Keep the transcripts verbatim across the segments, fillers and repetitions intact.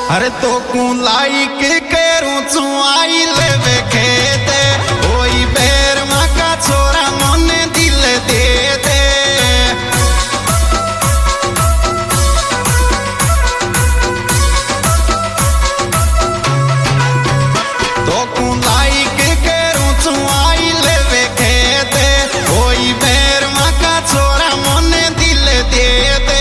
अरे तो कु लाइक करूं चू आई लेवे खेते ओई बेर माँ का छोरा मने दिल दे दे तो कु लाइक करूं चू आई लेवे खेते ओई बेर माँ का छोरा मने दिल दे दे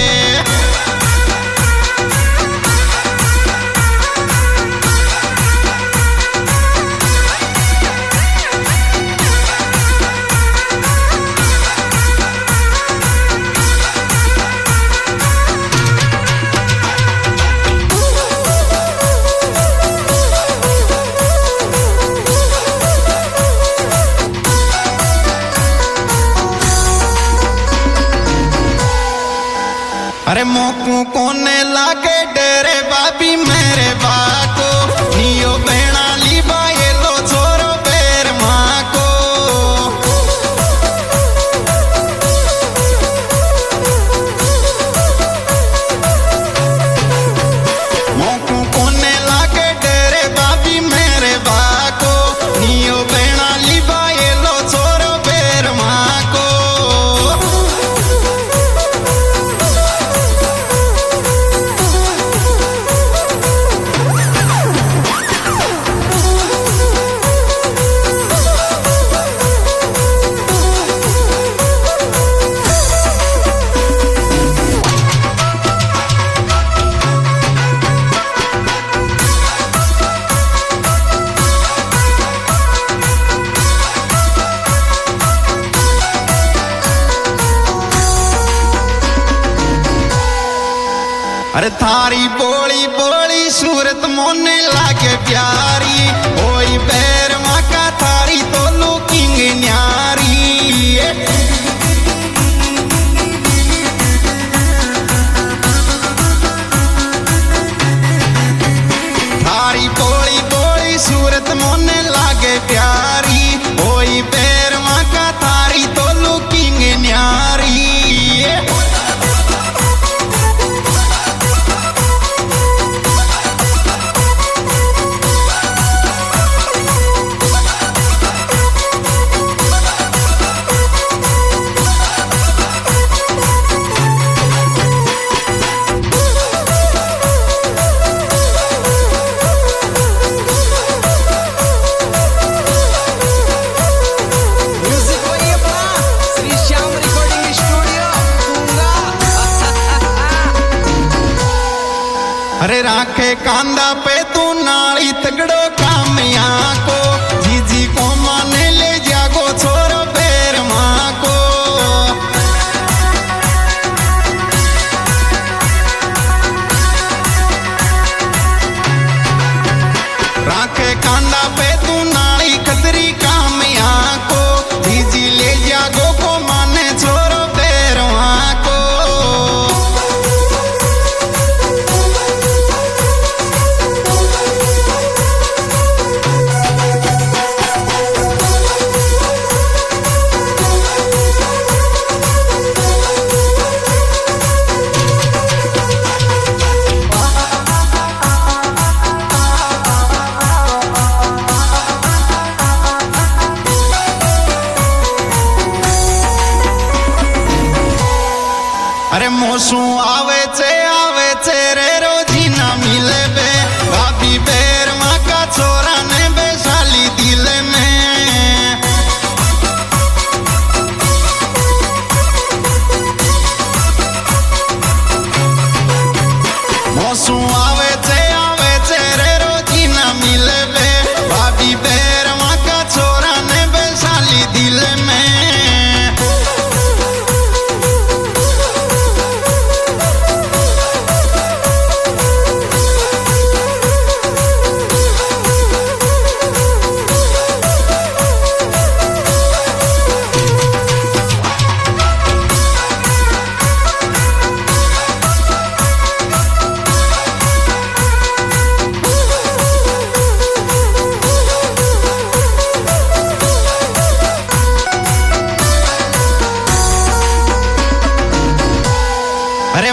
अरे मोकू कोने लागे डेरे बाबी मेरे बाको नियो बेना लीबा ये लो छोरो बेर माँ को मोकू कोने लागे डेरे बाबी मेरे बाको नियो बेना लीबा ये लो छोरो बेर माँ को अरे थारी बोली बोली सूरत मोने लागे प्यारी ओई बैर माँ का थारी तो लुकिंग न्यारी थारी बोली बोली सूरत मोने लागे प्यारी ओई बैर माँ का थारी तो लुकिंग न्यारी अरे राखे कांदा पे तू नाली तगड़ो कामिया को जीजी को माने ले जागो छोरो बेर माँ को राखे कांदा पे तू नाली कतरी कामिया को जीजी ले जागो को माने छोरो बेर माँ को अरे मोसू आवे चे आवे चे रे रोजी ना मिले बे भाभी बेर माँ का छोरा ने बेसाली दिल में मोसू आवे चे आवे चे रे रोजी ना मिले बे भाभी बेर माँ का छोरा ने बेसाली दिल में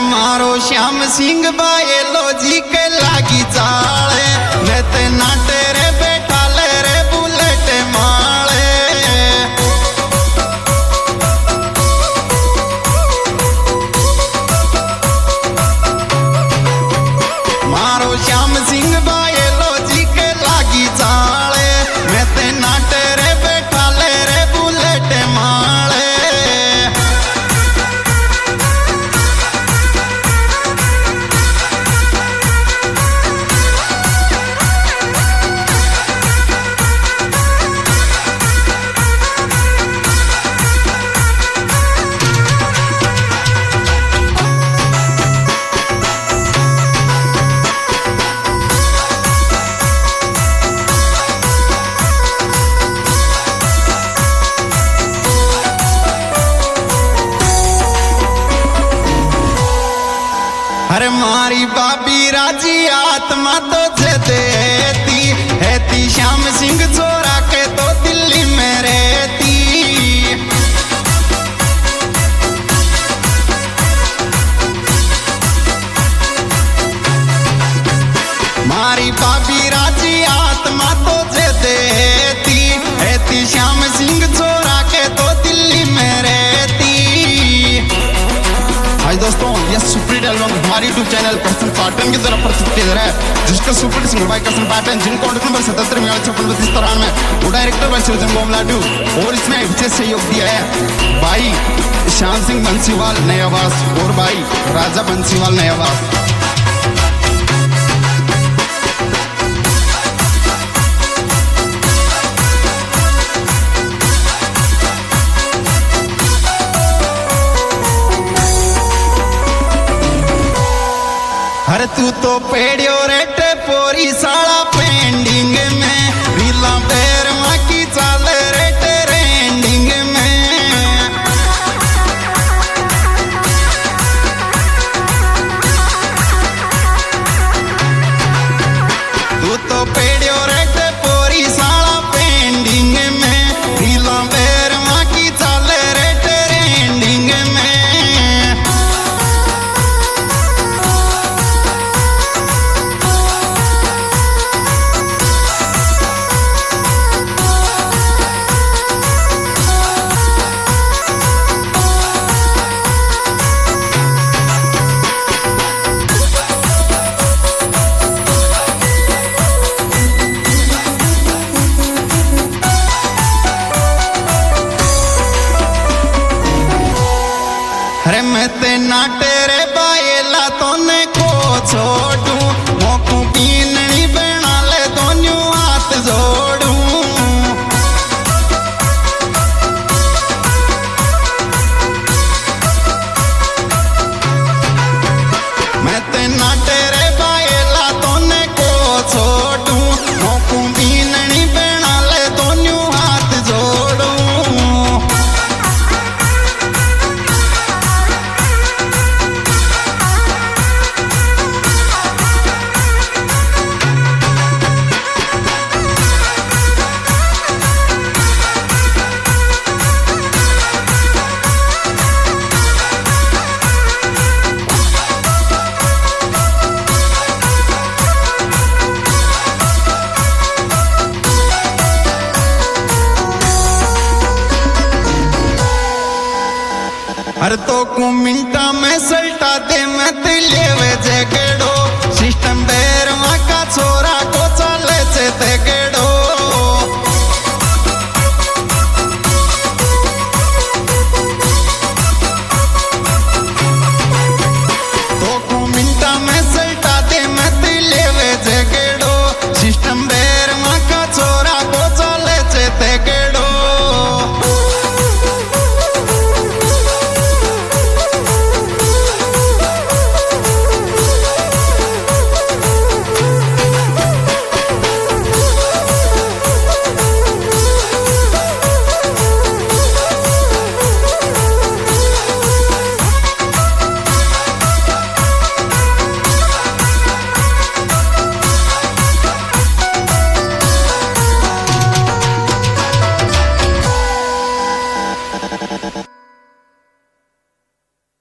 मारो श्याम सिंह बायलो जी के लागी चाले नेते नाटे रे बैठा ले रे बुलेट माले मारो श्याम सिंह बायलो जी के लागी चाले नेते नाटे रे बैठा ले रे बुलेट माले अरे मारी बाबी राजी आत्मा तो जेते हेती हेती श्याम सिंह छोरा के तो दिल्ली में रहती मारी बाबी राजी आत्मा तो जेते हेती हेती श्याम सिंह छोरा के तो दिल्ली में रहती। हाय दोस्तों, यह सुप्रीट एल्बम हमारे यूट्यूब चैनल कर्सन पैटर्न की तरफ प्रस्तुत किया जा रहा है, जिसका सुप्रीट सिंगर भाई कर्सन पैटर्न जिनको कॉन्टैक्ट नंबर सतहत्तर में छप्पन बत्तीस तिरानवे वो डायरेक्टर भाई शिवजन गोमलाडू और इसमें विशेष सहयोग दिया है भाई श्याम सिंह बंसीवाल नए आवास और भाई राजा बंसीवाल नए आवास। अरे तू तो पेड़ियो रेटे पोरी साला पेंडिंग में रीला पे